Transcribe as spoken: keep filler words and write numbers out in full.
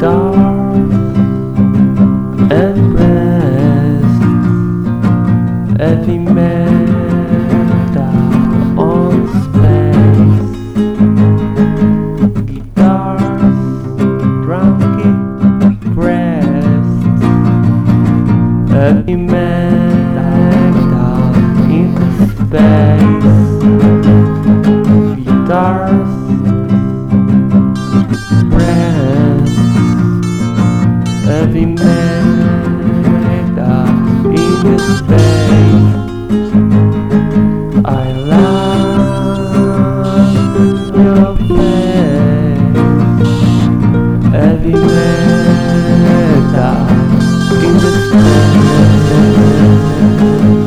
Guitars and brass, heavy metal on space. Guitars, drunken breasts, heavy metal into space. Guitars, breasts, heavy metal into space. I love your face, heavy metal into space.